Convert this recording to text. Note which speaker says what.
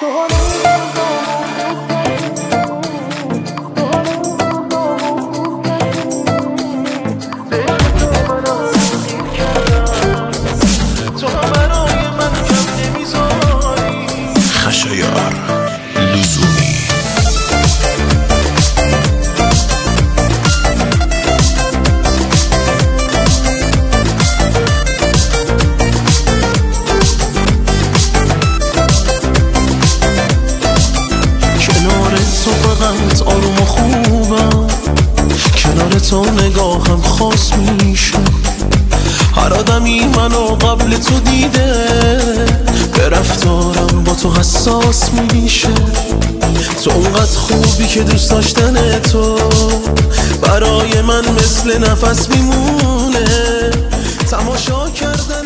Speaker 1: خشایار لزومی.
Speaker 2: کنار تو فقط آروم و خوبم، کنار تو نگاهم خاص میشه. هر آدمی منو قبل تو دیده، به رفتارم با تو حساس میشه. تو اونقدر خوبی که دوست داشتن تو برای من مثل نفس میمونه. تماشا کردن